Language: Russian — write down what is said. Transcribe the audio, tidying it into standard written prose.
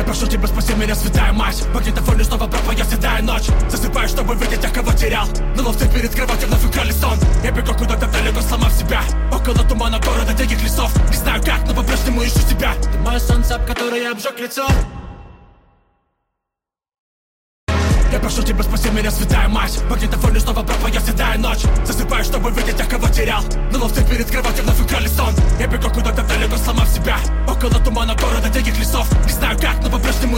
Я прошу тебя, спаси меня, святая мать. В магнитофоне снова пропоет седая ночь. Засыпаю, чтобы видеть тех, кого терял. Но ловцы перед кроватью вновь украли сон. Я бегу куда-то далеко, сломав себя. Около тумана города, диких лесов. Не знаю как, но по-прежнему ищу тебя. Ты мое солнце, об которое я обжег лицо. Я прошу тебя, спаси меня, святая мать. В магнитофоне снова пропоет седая ночь. Засыпаю, чтобы видеть тех, кого терял. Но ловцы перед кроватью вновь украли сон. Я бегу куда-то далеко, сломав себя. Около тумана города, диких лесов. Не знаю как, но по-прежнему